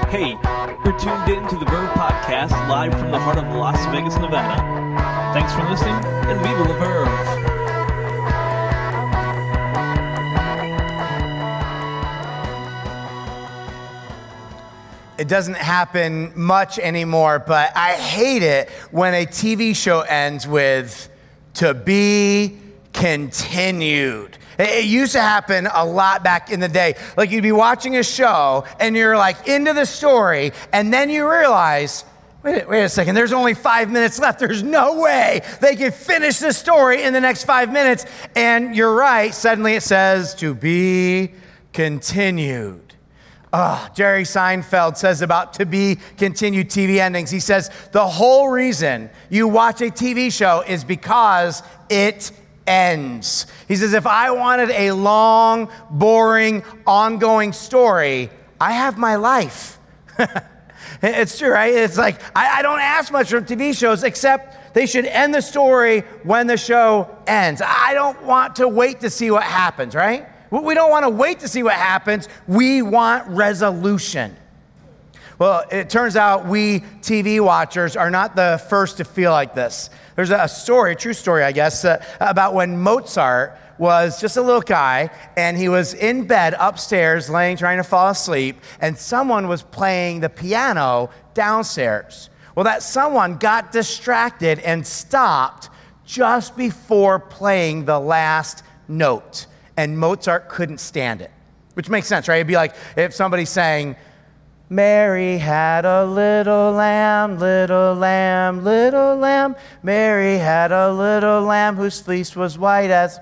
Hey, you're tuned in to the Verve Podcast live from the heart of Las Vegas, Nevada. Thanks for listening, and viva la Verve! It doesn't happen much anymore, but I hate it when a TV show ends with "to be continued." It used to happen a lot back in the day. Like you'd be watching a show and you're like into the story, and then you realize, wait a second, there's only 5 minutes left. There's no way they can finish this story in the next 5 minutes. And you're right, suddenly it says "to be continued." Jerry Seinfeld says about "to be continued" TV endings. He says, the whole reason you watch a TV show is because it ends. He says, if I wanted a long, boring, ongoing story, I have my life. It's true, right? It's like, I don't ask much from TV shows, except they should end the story when the show ends. I don't want to wait to see what happens, right? We don't want to wait to see what happens. We want resolution. Well, it turns out we TV watchers are not the first to feel like this. There's a story, a true story, I guess, about when Mozart was just a little guy, and he was in bed upstairs, trying to fall asleep, and someone was playing the piano downstairs. Well, that someone got distracted and stopped just before playing the last note, and Mozart couldn't stand it, which makes sense, right? It'd be like if somebody's saying, "Mary had a little lamb, little lamb, little lamb. Mary had a little lamb whose fleece was white as..."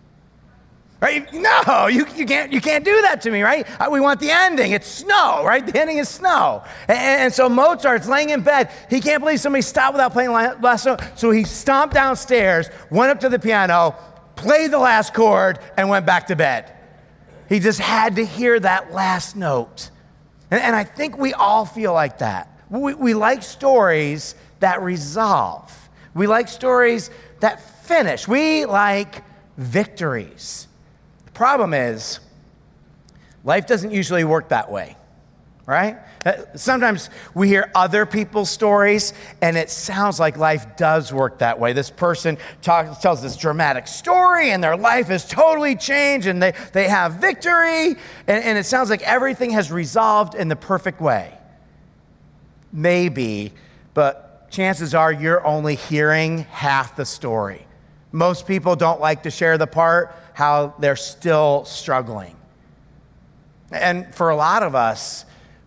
Right? No, you can't do that to me, right? We want the ending. It's snow, right? The ending is snow. And so Mozart's laying in bed. He can't believe somebody stopped without playing last note. So he stomped downstairs, went up to the piano, played the last chord, and went back to bed. He just had to hear that last note. And I think we all feel like that. We like stories that resolve. We like stories that finish. We like victories. The problem is, life doesn't usually work that way, right? Sometimes we hear other people's stories, and it sounds like life does work that way. This person tells this dramatic story, and their life is totally changed, and they have victory, and it sounds like everything has resolved in the perfect way. Maybe, but chances are you're only hearing half the story. Most people don't like to share the part how they're still struggling. And for a lot of us,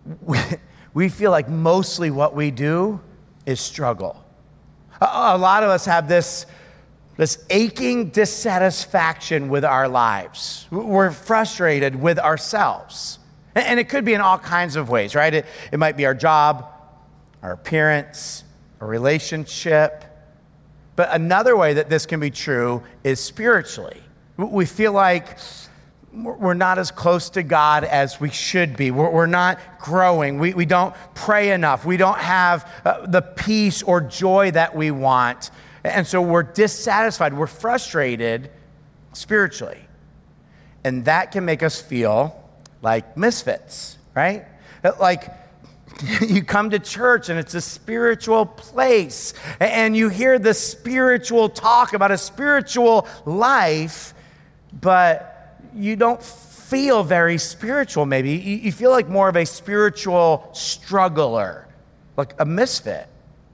we feel like mostly what we do is struggle. A lot of us have this aching dissatisfaction with our lives. We're frustrated with ourselves. And it could be in all kinds of ways, right? It might be our job, our appearance, a relationship. But another way that this can be true is spiritually. We feel like we're not as close to God as we should be. We're not growing. We don't pray enough. We don't have the peace or joy that we want. And so we're dissatisfied. We're frustrated spiritually. And that can make us feel like misfits, right? Like you come to church and it's a spiritual place. And you hear the spiritual talk about a spiritual life, but you don't feel very spiritual, maybe. You feel like more of a spiritual struggler, like a misfit.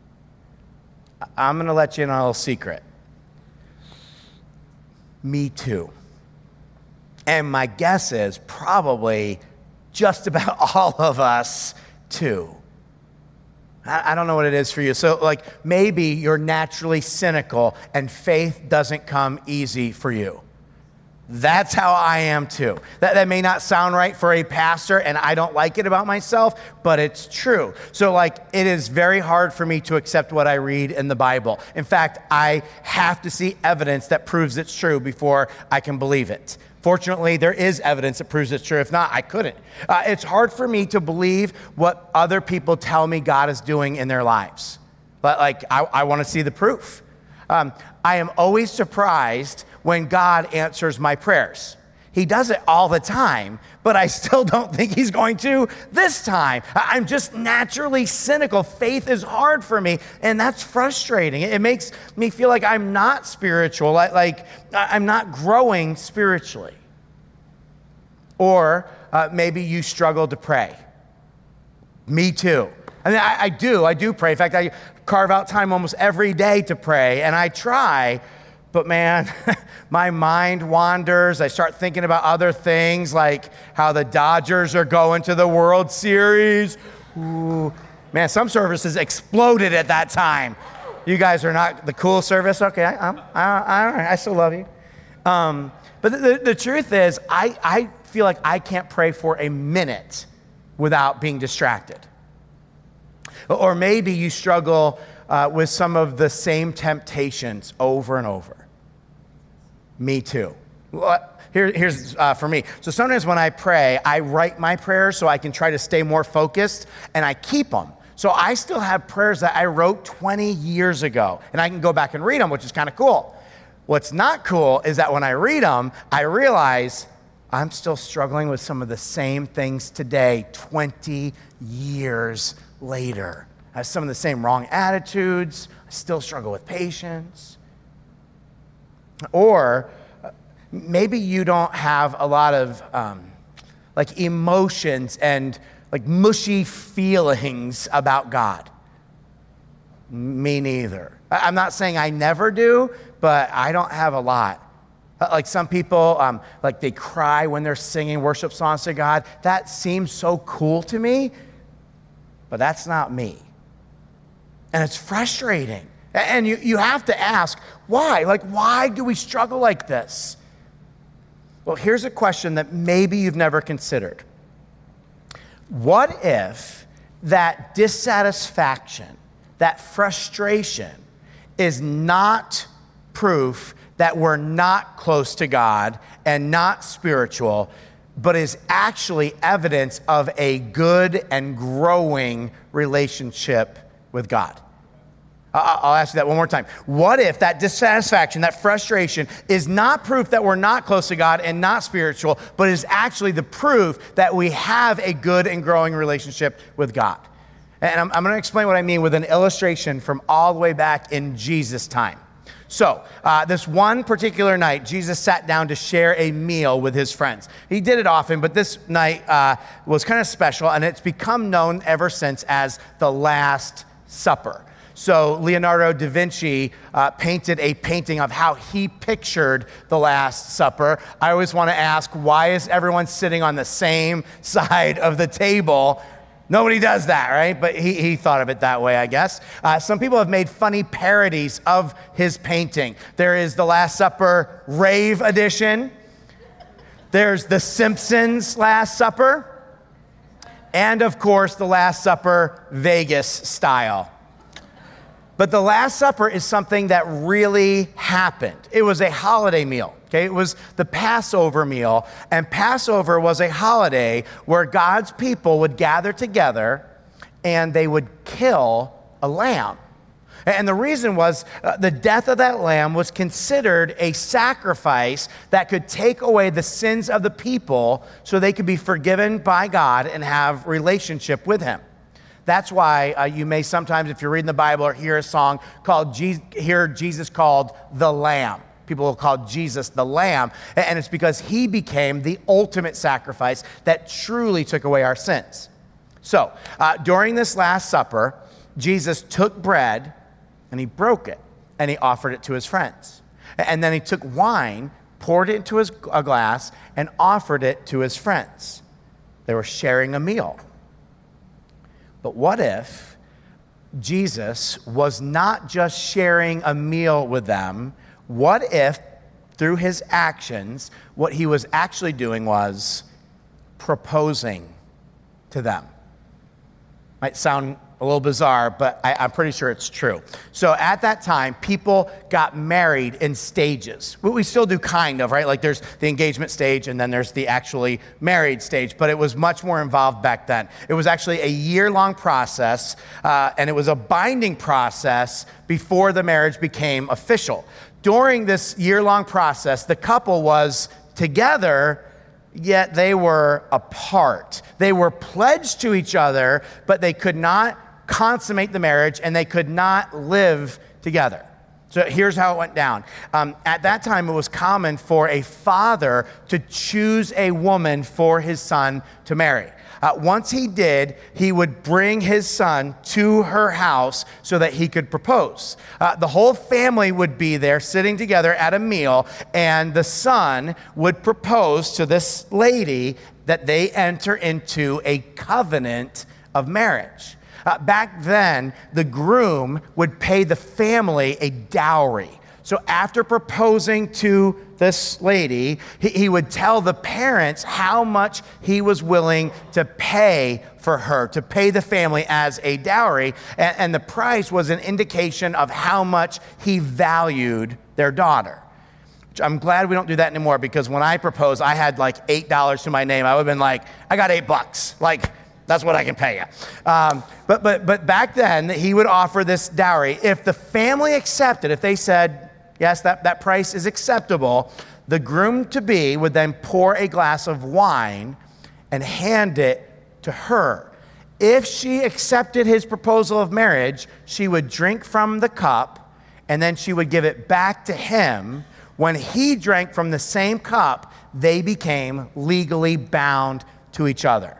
I'm going to let you in on a little secret. Me too. And my guess is probably just about all of us too. I don't know what it is for you. So like maybe you're naturally cynical and faith doesn't come easy for you. That's how I am too. That may not sound right for a pastor, and I don't like it about myself, but it's true. So like, it is very hard for me to accept what I read in the Bible. In fact, I have to see evidence that proves it's true before I can believe it. Fortunately, there is evidence that proves it's true. If not, I couldn't. It's hard for me to believe what other people tell me God is doing in their lives. But like, I want to see the proof. I am always surprised when God answers my prayers. He does it all the time, but I still don't think he's going to this time. I'm just naturally cynical. Faith is hard for me, and that's frustrating. It makes me feel like I'm not spiritual, like I'm not growing spiritually. Or maybe you struggle to pray. Me too. I mean, I do pray. In fact, I carve out time almost every day to pray, and I try. But man, my mind wanders. I start thinking about other things, like how the Dodgers are going to the World Series. Ooh. Man, some services exploded at that time. You guys are not the cool service? Okay, I still love you. But the truth is, I feel like I can't pray for a minute without being distracted. Or maybe you struggle with some of the same temptations over and over. Me too. Here's for me. So sometimes when I pray, I write my prayers so I can try to stay more focused, and I keep them. So I still have prayers that I wrote 20 years ago, and I can go back and read them, which is kind of cool. What's not cool is that when I read them, I realize I'm still struggling with some of the same things today, 20 years later. I have some of the same wrong attitudes. I still struggle with patience. Or maybe you don't have a lot of like emotions and like mushy feelings about God. Me neither. I'm not saying I never do, but I don't have a lot. Like some people, like they cry when they're singing worship songs to God. That seems so cool to me, but that's not me. And it's frustrating. And you have to ask, why? Like, why do we struggle like this? Well, here's a question that maybe you've never considered. What if that dissatisfaction, that frustration is not proof that we're not close to God and not spiritual, but is actually evidence of a good and growing relationship with God? I'll ask you that one more time. What if that dissatisfaction, that frustration is not proof that we're not close to God and not spiritual, but is actually the proof that we have a good and growing relationship with God? And I'm going to explain what I mean with an illustration from all the way back in Jesus' time. So this one particular night, Jesus sat down to share a meal with his friends. He did it often, but this night was kind of special, and it's become known ever since as the Last Supper. So Leonardo da Vinci painted a painting of how he pictured the Last Supper. I always want to ask, why is everyone sitting on the same side of the table? Nobody does that, right? But he thought of it that way, I guess. Some people have made funny parodies of his painting. There is the Last Supper rave edition. There's the Simpsons Last Supper. And of course, the Last Supper Vegas style. But the Last Supper is something that really happened. It was a holiday meal, okay? It was the Passover meal, and Passover was a holiday where God's people would gather together and they would kill a lamb. And the reason was the death of that lamb was considered a sacrifice that could take away the sins of the people so they could be forgiven by God and have relationship with him. That's why you may sometimes, if you're reading the Bible, or hear a song called Jesus called the Lamb. People will call Jesus the Lamb, and it's because he became the ultimate sacrifice that truly took away our sins. So during this Last Supper, Jesus took bread and he broke it and he offered it to his friends. And then he took wine, poured it into a glass, and offered it to his friends. They were sharing a meal. But what if Jesus was not just sharing a meal with them? What if, through his actions, what he was actually doing was proposing to them? Might sound a little bizarre, but I'm pretty sure it's true. So at that time, people got married in stages. We still do kind of, right? Like there's the engagement stage and then there's the actually married stage, but it was much more involved back then. It was actually a year-long process, and it was a binding process before the marriage became official. During this year-long process, the couple was together, yet they were apart. They were pledged to each other, but they could not consummate the marriage, and they could not live together. So here's how it went down. At that time, it was common for a father to choose a woman for his son to marry. Once he did, he would bring his son to her house so that he could propose. The whole family would be there sitting together at a meal, and the son would propose to this lady that they enter into a covenant of marriage. Back then, the groom would pay the family a dowry. So after proposing to this lady, he would tell the parents how much he was willing to pay for her, to pay the family as a dowry. And the price was an indication of how much he valued their daughter. I'm glad we don't do that anymore, because when I proposed, I had like $8 to my name. I would have been like, I got $8. Like, that's what I can pay you. But back then, he would offer this dowry. If the family accepted, if they said, yes, that price is acceptable, the groom-to-be would then pour a glass of wine and hand it to her. If she accepted his proposal of marriage, she would drink from the cup, and then she would give it back to him. When he drank from the same cup, they became legally bound to each other.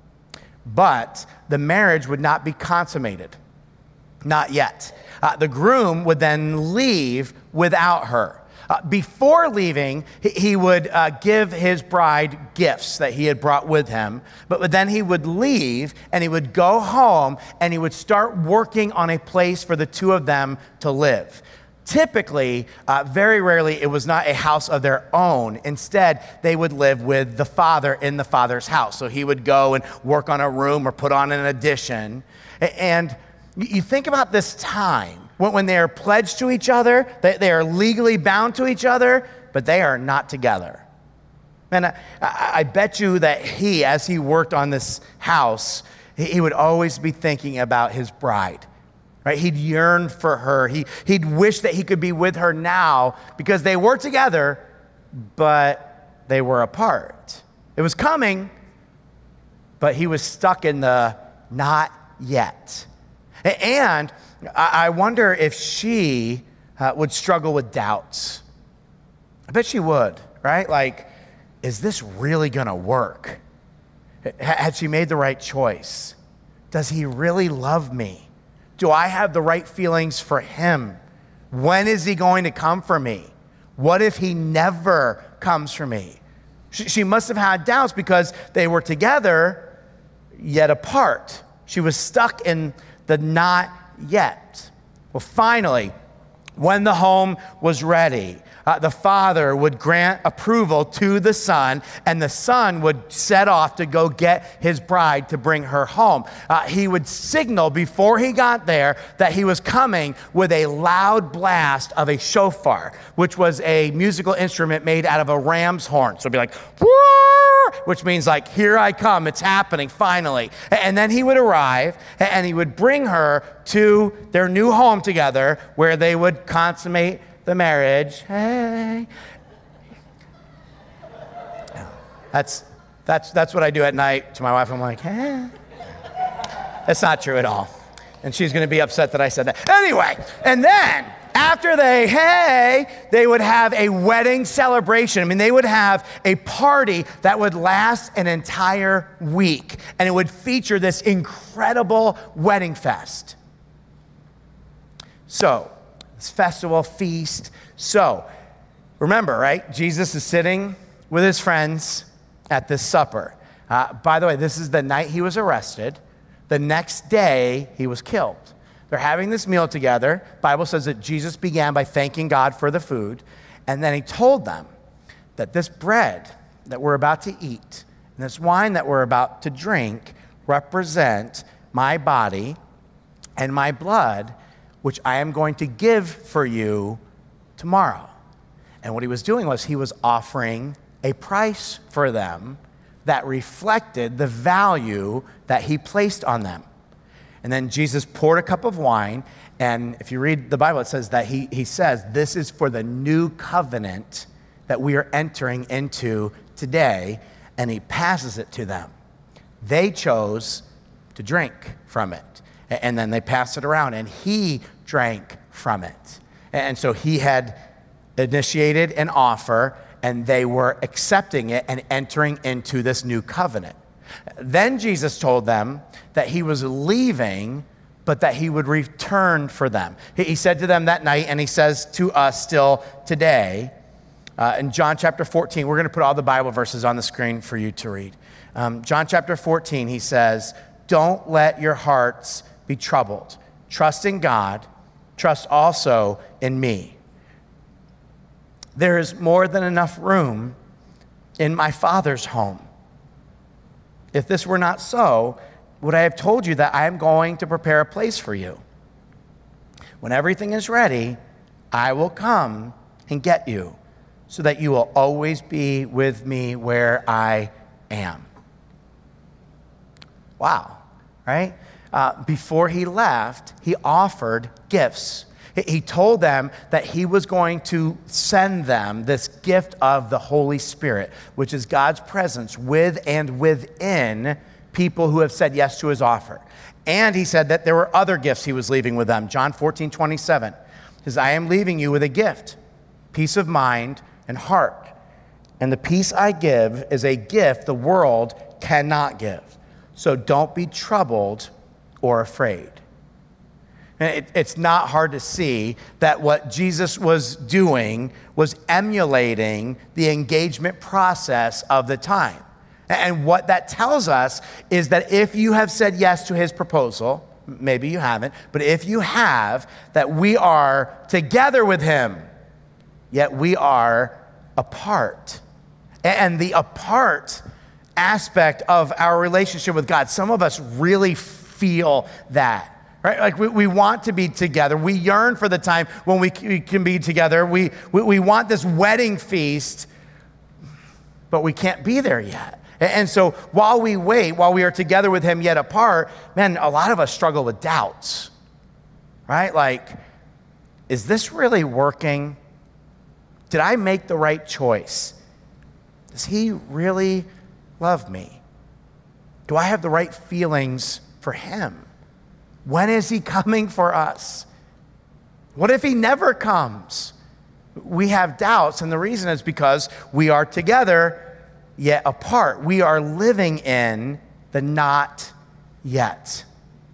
But the marriage would not be consummated. Not yet. The groom would then leave without her. Before leaving, he would give his bride gifts that he had brought with him. But then he would leave, and he would go home, and he would start working on a place for the two of them to live. Typically, very rarely, it was not a house of their own. Instead, they would live with the father in the father's house. So he would go and work on a room or put on an addition. And you think about this time when they are pledged to each other, they are legally bound to each other, but they are not together. And I bet you that he, as he worked on this house, he would always be thinking about his bride. Right? He'd yearn for her. He'd wish that he could be with her now, because they were together, but they were apart. It was coming, but he was stuck in the not yet. And I wonder if she would struggle with doubts. I bet she would, right? Like, is this really going to work? Had she made the right choice? Does he really love me? Do I have the right feelings for him? When is he going to come for me? What if he never comes for me? She must have had doubts, because they were together, yet apart. She was stuck in the not yet. Well, finally, when the home was ready, the father would grant approval to the son, and the son would set off to go get his bride to bring her home. He would signal before he got there that he was coming with a loud blast of a shofar, which was a musical instrument made out of a ram's horn. So it'd be like, "Whoa!" which means like, here I come, it's happening finally. And then he would arrive, and he would bring her to their new home together, where they would consummate the marriage. Hey. That's what I do at night to my wife. I'm like, hey. That's not true at all. And she's going to be upset that I said that. Anyway, and then after they would have a wedding celebration. I mean, they would have a party that would last an entire week, and it would feature this incredible wedding fest. So, this festival feast. So, remember, right? Jesus is sitting with his friends at this supper. By the way, this is the night he was arrested. The next day, he was killed. They're having this meal together. The Bible says that Jesus began by thanking God for the food, and then he told them that this bread that we're about to eat and this wine that we're about to drink represent my body and my blood, which I am going to give for you tomorrow. And what he was doing was he was offering a price for them that reflected the value that he placed on them. And then Jesus poured a cup of wine, and if you read the Bible, it says that he says, this is for the new covenant that we are entering into today, and he passes it to them. They chose to drink from it, and then they passed it around, and he drank from it. And so he had initiated an offer, and they were accepting it and entering into this new covenant. Then Jesus told them that he was leaving, but that he would return for them. He said to them that night, and he says to us still today, in John chapter 14, we're going to put all the Bible verses on the screen for you to read. John chapter 14, he says, "Don't let your hearts be troubled. Trust in God. Trust also in me. There is more than enough room in my Father's home. If this were not so, would I have told you that I am going to prepare a place for you? When everything is ready, I will come and get you, so that you will always be with me where I am." Wow, right? Before he left, he offered gifts. He told them that he was going to send them this gift of the Holy Spirit, which is God's presence with and within people who have said yes to his offer. And he said that there were other gifts he was leaving with them. John 14:27 says, "I am leaving you with a gift, peace of mind and heart. And the peace I give is a gift the world cannot give. So don't be troubled or afraid." It's not hard to see that what Jesus was doing was emulating the engagement process of the time. And what that tells us is that if you have said yes to his proposal, maybe you haven't, but if you have, that we are together with him, yet we are apart. And the apart aspect of our relationship with God, some of us really feel that. Right? Like we want to be together. We yearn for the time when we can be together. We want this wedding feast, but we can't be there yet. And so while we wait, while we are together with him yet apart, man, a lot of us struggle with doubts, right? Like, is this really working? Did I make the right choice? Does he really love me? Do I have the right feelings for him? When is he coming for us? What if he never comes? We have doubts, and the reason is because we are together yet apart. We are living in the not yet.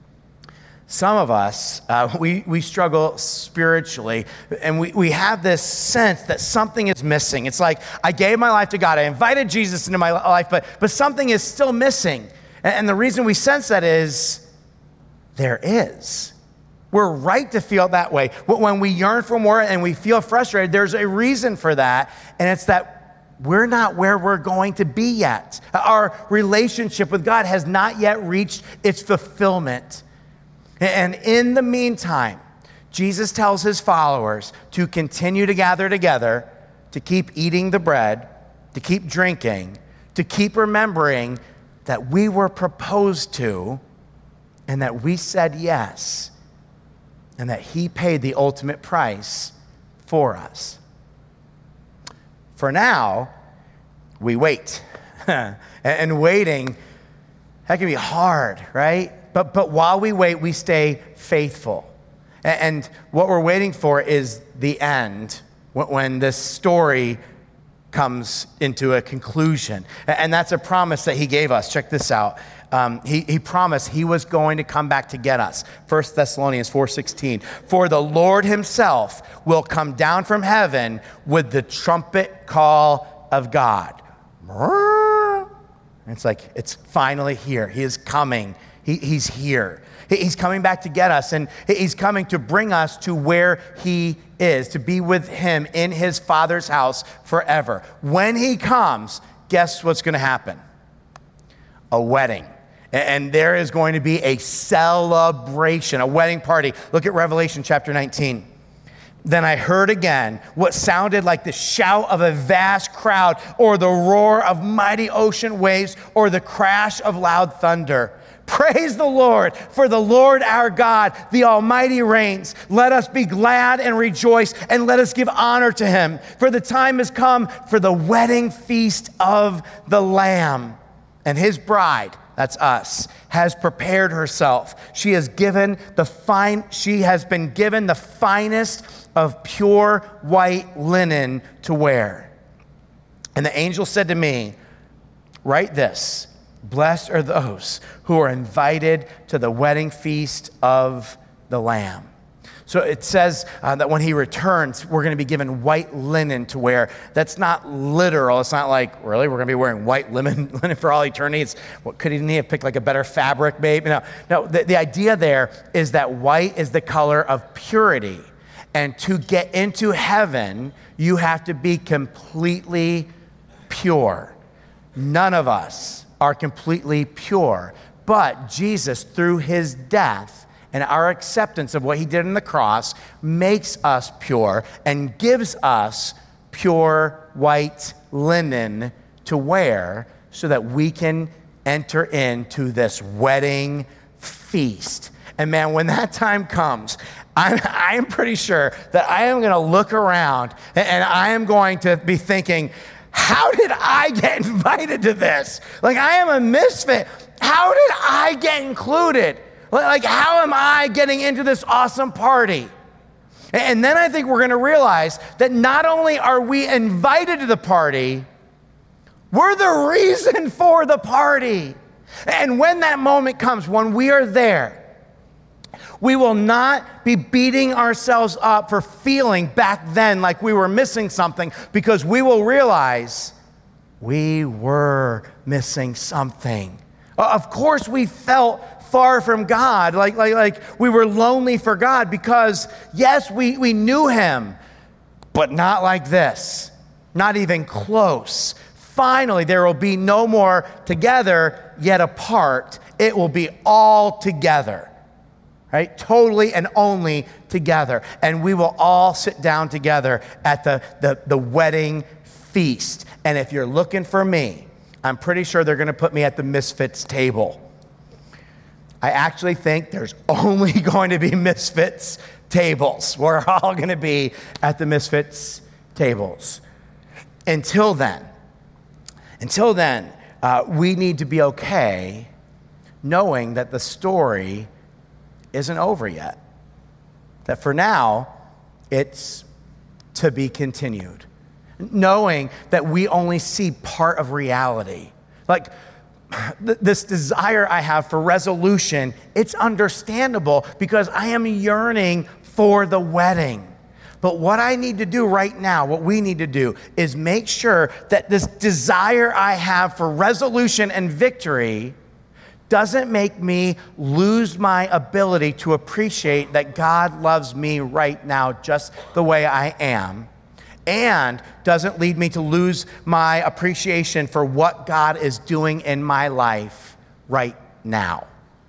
Some of us, we struggle spiritually, and we have this sense that something is missing. It's like, I gave my life to God. I invited Jesus into my life, but something is still missing. And the reason we sense that is, there is. We're right to feel that way. When we yearn for more and we feel frustrated, there's a reason for that, and it's that we're not where we're going to be yet. Our relationship with God has not yet reached its fulfillment. And in the meantime, Jesus tells his followers to continue to gather together, to keep eating the bread, to keep drinking, to keep remembering that we were proposed to, and that we said yes, and that he paid the ultimate price for us. For now, we wait. And waiting, that can be hard, right? But while we wait, we stay faithful. And what we're waiting for is the end, when this story comes into a conclusion. And that's a promise that he gave us. Check this out. He promised he was going to come back to get us. 1 Thessalonians 4:16. "For the Lord himself will come down from heaven with the trumpet call of God." It's like, it's finally here. He is coming. He's here. He's coming back to get us, and he's coming to bring us to where he is, to be with him in his Father's house forever. When he comes, guess what's going to happen? A wedding. And there is going to be a celebration, a wedding party. Look at Revelation chapter 19. "Then I heard again what sounded like the shout of a vast crowd, or the roar of mighty ocean waves, or the crash of loud thunder. Praise the Lord, for the Lord our God, the Almighty reigns. Let us be glad and rejoice, and let us give honor to him. For the time has come for the wedding feast of the Lamb. And his bride, that's us, has prepared herself. She has been given the finest of pure white linen to wear. And the angel said to me, write this, blessed are those who are invited to the wedding feast of the Lamb. So it says that when he returns, we're going to be given white linen to wear. That's not literal. It's not like, really, we're going to be wearing white linen for all eternity. It's, what, couldn't he have picked like a better fabric, babe? No, the idea there is that white is the color of purity. And to get into heaven, you have to be completely pure. None of us are completely pure. But Jesus, through his death and our acceptance of what he did on the cross, makes us pure and gives us pure white linen to wear so that we can enter into this wedding feast. And man, when that time comes, I am pretty sure that I am going to look around and I am going to be thinking, how did I get invited to this? Like, I am a misfit. How did I get included? Like, how am I getting into this awesome party? And then I think we're going to realize that not only are we invited to the party, we're the reason for the party. And when that moment comes, when we are there, we will not be beating ourselves up for feeling back then like we were missing something, because we will realize we were missing something. Of course, we felt far from God, like we were lonely for God, because yes, we knew him, but not like this, not even close. Finally, there will be no more together yet apart. It will be all together, right? Totally and only together. And we will all sit down together at the wedding feast. And if you're looking for me, I'm pretty sure they're going to put me at the misfits table. I actually think there's only going to be misfits tables. We're all going to be at the misfits tables. Until then, we need to be okay knowing that the story isn't over yet. That for now, it's to be continued. Knowing that we only see part of reality. Like, this desire I have for resolution, it's understandable because I am yearning for the wedding. But what I need to do right now, what we need to do, is make sure that this desire I have for resolution and victory doesn't make me lose my ability to appreciate that God loves me right now just the way I am, and doesn't lead me to lose my appreciation for what God is doing in my life right now.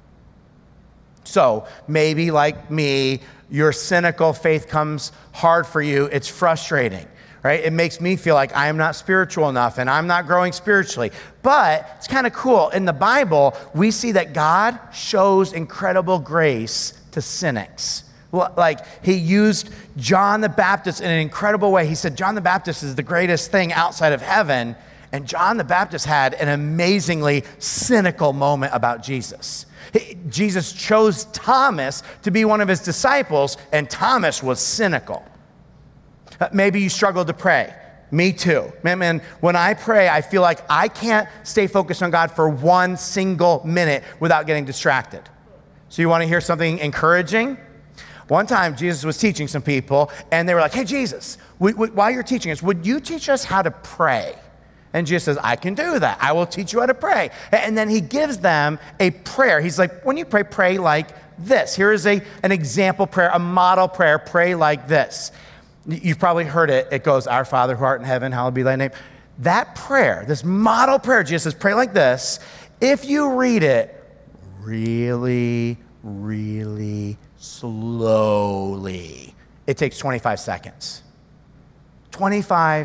So maybe like me, your cynical faith comes hard for you. It's frustrating, right? It makes me feel like I am not spiritual enough and I'm not growing spiritually. But it's kind of cool. In the Bible, we see that God shows incredible grace to cynics. Like, he used John the Baptist in an incredible way. He said, John the Baptist is the greatest thing outside of heaven. And John the Baptist had an amazingly cynical moment about Jesus. Jesus chose Thomas to be one of his disciples, and Thomas was cynical. Maybe you struggle to pray. Me too. Man, when I pray, I feel like I can't stay focused on God for one single minute without getting distracted. So you want to hear something encouraging? One time, Jesus was teaching some people, and they were like, hey, Jesus, while you're teaching us, would you teach us how to pray? And Jesus says, I can do that. I will teach you how to pray. And then he gives them a prayer. He's like, when you pray, pray like this. Here is an example prayer, a model prayer. Pray like this. You've probably heard it. It goes, Our Father who art in heaven, hallowed be thy name. That prayer, this model prayer, Jesus says, pray like this. If you read it really, really slowly, it takes 25 seconds. 25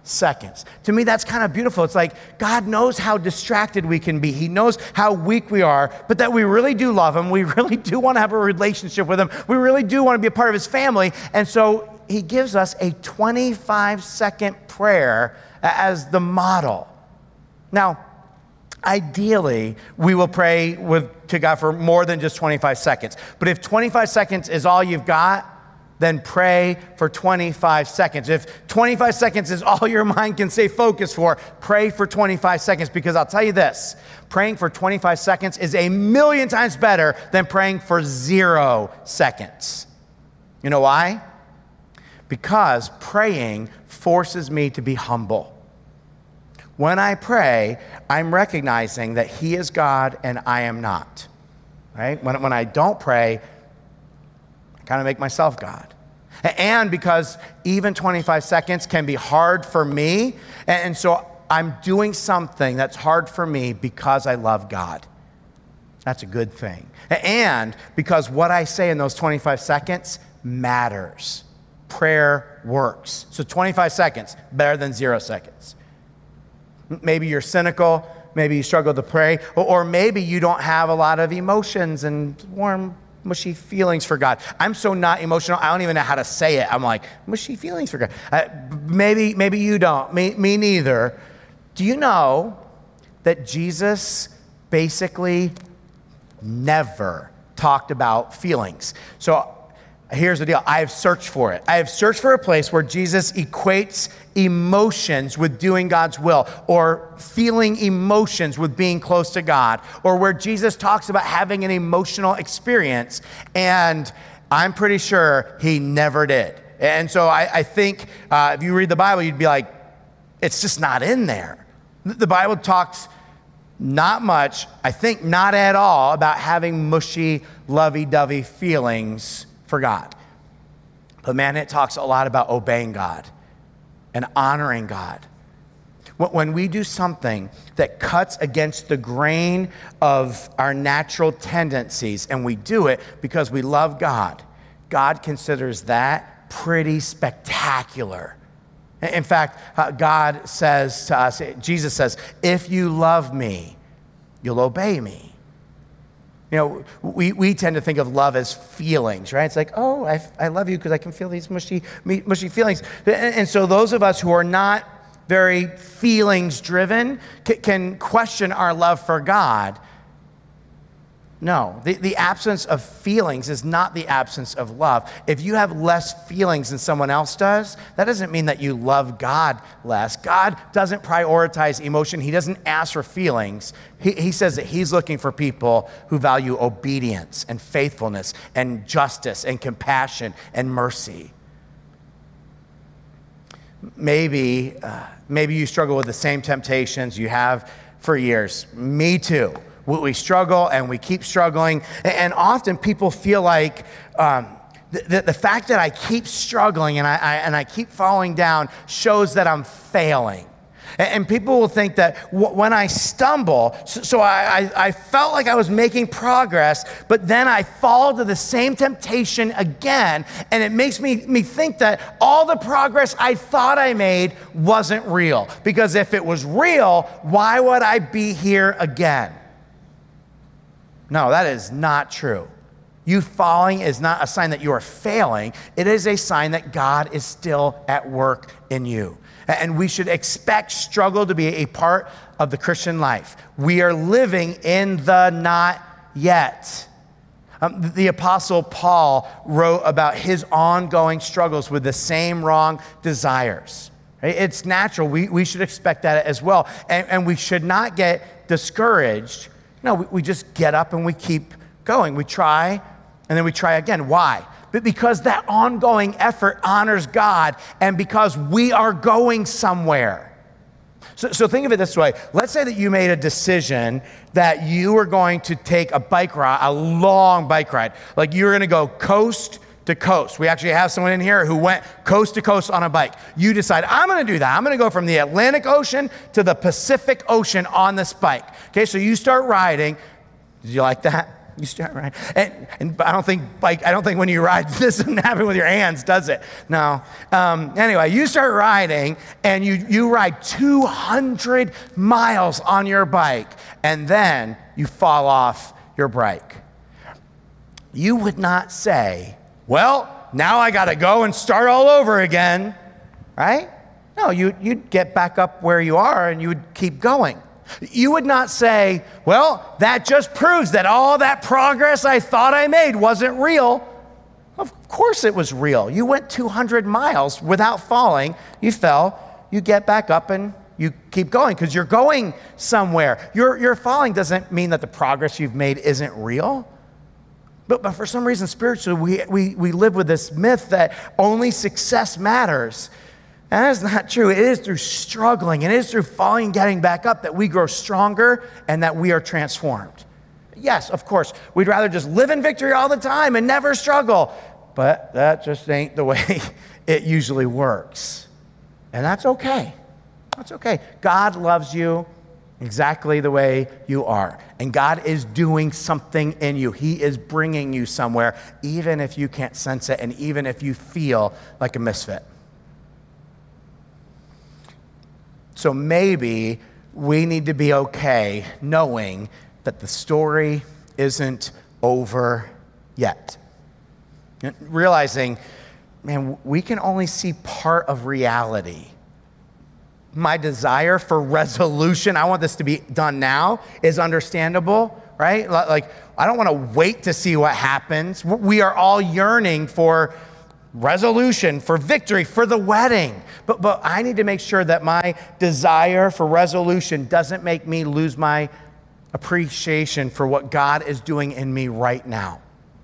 seconds. To me, that's kind of beautiful. It's like God knows how distracted we can be. He knows how weak we are, but that we really do love him. We really do want to have a relationship with him. We really do want to be a part of his family. And so he gives us a 25-second prayer as the model. Now, ideally, we will pray to God for more than just 25 seconds. But if 25 seconds is all you've got, then pray for 25 seconds. If 25 seconds is all your mind can stay focused for, pray for 25 seconds. Because I'll tell you this, praying for 25 seconds is a million times better than praying for 0 seconds. You know why? Because praying forces me to be humble. When I pray, I'm recognizing that he is God and I am not. Right? When I don't pray, kind of make myself God. And because even 25 seconds can be hard for me, and so I'm doing something that's hard for me because I love God. That's a good thing. And because what I say in those 25 seconds matters. Prayer works. So 25 seconds, better than 0 seconds. Maybe you're cynical, maybe you struggle to pray, or maybe you don't have a lot of emotions and warm, mushy feelings for God. I'm so not emotional, I don't even know how to say it. I'm like, mushy feelings for God. Maybe you don't, me neither. Do you know that Jesus basically never talked about feelings? So here's the deal. I have searched for it. I have searched for a place where Jesus equates emotions with doing God's will, or feeling emotions with being close to God, or where Jesus talks about having an emotional experience. And I'm pretty sure he never did. And so I think if you read the Bible, you'd be like, it's just not in there. The Bible talks not much, I think not at all, about having mushy, lovey-dovey feelings for God. But man, it talks a lot about obeying God and honoring God. When we do something that cuts against the grain of our natural tendencies, and we do it because we love God, God considers that pretty spectacular. In fact, God says to us, Jesus says, if you love me, you'll obey me. You know, we tend to think of love as feelings, right? It's like, oh, I love you because I can feel these mushy feelings. And so those of us who are not very feelings driven can question our love for God. No, the absence of feelings is not the absence of love. If you have less feelings than someone else does, that doesn't mean that you love God less. God doesn't prioritize emotion. He doesn't ask for feelings. He says that he's looking for people who value obedience and faithfulness and justice and compassion and mercy. Maybe you struggle with the same temptations you have for years. Me too. We struggle and we keep struggling. And often people feel like the fact that I keep struggling and I keep falling down shows that I'm failing. And people will think that when I stumble, so I felt like I was making progress, but then I fall to the same temptation again, and it makes me think that all the progress I thought I made wasn't real. Because if it was real, why would I be here again? No, that is not true. You falling is not a sign that you are failing. It is a sign that God is still at work in you. And we should expect struggle to be a part of the Christian life. We are living in the not yet. The Apostle Paul wrote about his ongoing struggles with the same wrong desires. It's natural. We should expect that as well. And we should not get discouraged. No, we just get up and we keep going. We try, and then we try again. Why? But because that ongoing effort honors God, and because we are going somewhere. So think of it this way. Let's say that you made a decision that you were going to take a bike ride, a long bike ride. Like you were going to go coast to coast. We actually have someone in here who went coast to coast on a bike. You decide, I'm going to do that. I'm going to go from the Atlantic Ocean to the Pacific Ocean on this bike. Okay, so you start riding. Did you like that? You start riding. But I don't think when you ride, this doesn't happen with your hands, does it? No. Anyway, you start riding, and you ride 200 miles on your bike, and then you fall off your bike. You would not say, well, now I got to go and start all over again, right? No, you'd get back up where you are and you would keep going. You would not say, well, that just proves that all that progress I thought I made wasn't real. Of course it was real. You went 200 miles without falling. You fell, you get back up and you keep going because you're going somewhere. Your falling doesn't mean that the progress you've made isn't real. But for some reason, spiritually, we live with this myth that only success matters. And that is not true. It is through struggling, and it is through falling and getting back up that we grow stronger and that we are transformed. Yes, of course, we'd rather just live in victory all the time and never struggle. But that just ain't the way it usually works. And that's okay. That's okay. God loves you exactly the way you are. And God is doing something in you. He is bringing you somewhere, even if you can't sense it and even if you feel like a misfit. So maybe we need to be okay knowing that the story isn't over yet. Realizing, man, we can only see part of reality. My desire for resolution, I want this to be done now, is understandable, right? Like, I don't want to wait to see what happens. We are all yearning for resolution, for victory, for the wedding. But I need to make sure that my desire for resolution doesn't make me lose my appreciation for what God is doing in me right now.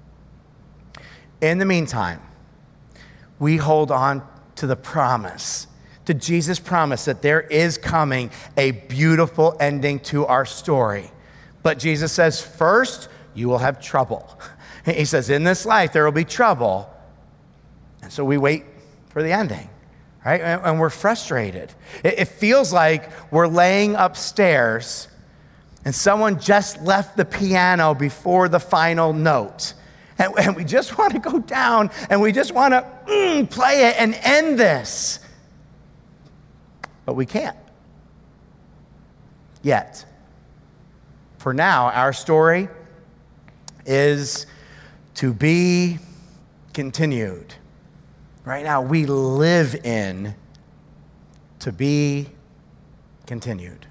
In the meantime, we hold on to the promise, to Jesus' promise that there is coming a beautiful ending to our story. But Jesus says, first, you will have trouble. He says, in this life, there will be trouble. And so we wait for the ending, right? And we're frustrated. It feels like we're laying upstairs and someone just left the piano before the final note. And we just want to go down and we just want to play it and end this. But we can't. Yet. For now, our story is to be continued. Right now, we live in to be continued.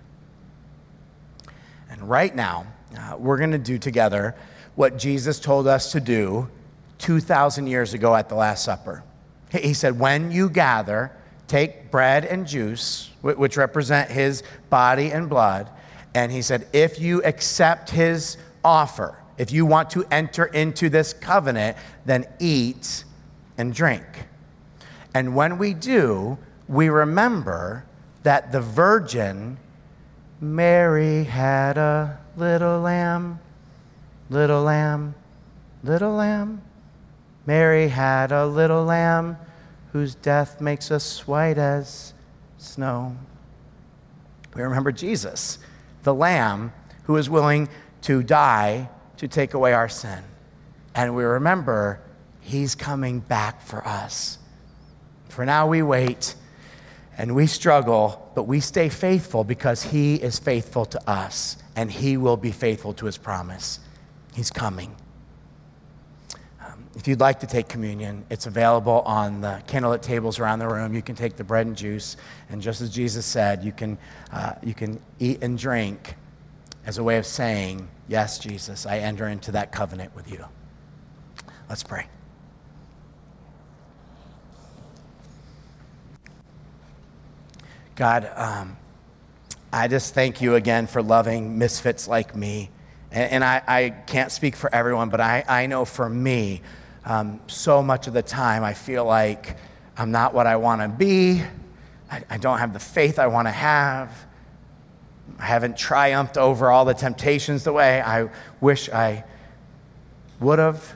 And right now, we're going to do together what Jesus told us to do 2,000 years ago at the Last Supper. He said, when you gather, take bread and juice, which represent his body and blood. And he said, if you accept his offer, if you want to enter into this covenant, then eat and drink. And when we do, we remember that the virgin Mary had a little lamb, little lamb, little lamb. Mary had a little lamb whose death makes us white as snow. We remember Jesus, the lamb who is willing to die to take away our sin. And we remember he's coming back for us. For now we wait and we struggle, but we stay faithful because he is faithful to us and he will be faithful to his promise. He's coming. If you'd like to take communion, it's available on the candlelit tables around the room. You can take the bread and juice, and just as Jesus said, you can eat and drink as a way of saying, yes, Jesus, I enter into that covenant with you. Let's pray. God, I just thank you again for loving misfits like me. And I can't speak for everyone, but I know for me, so much of the time I feel like I'm not what I want to be. I don't have the faith I want to have. I haven't triumphed over all the temptations the way I wish I would have.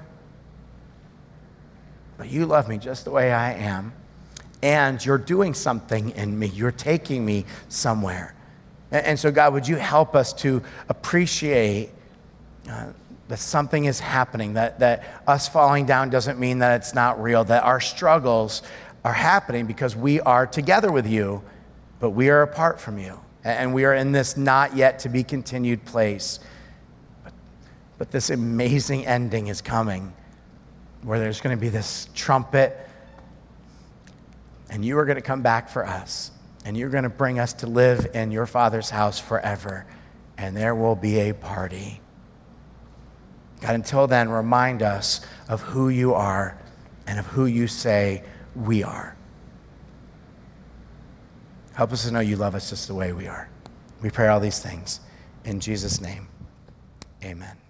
But you love me just the way I am. And you're doing something in me. You're taking me somewhere. And so, God, would you help us to appreciate that something is happening, that us falling down doesn't mean that it's not real, that our struggles are happening because we are together with you, but we are apart from you. And we are in this not yet to be continued place. But this amazing ending is coming where there's going to be this trumpet, and you are going to come back for us, and you're going to bring us to live in your Father's house forever, and there will be a party. God, until then, remind us of who you are and of who you say we are. Help us to know you love us just the way we are. We pray all these things in Jesus' name. Amen.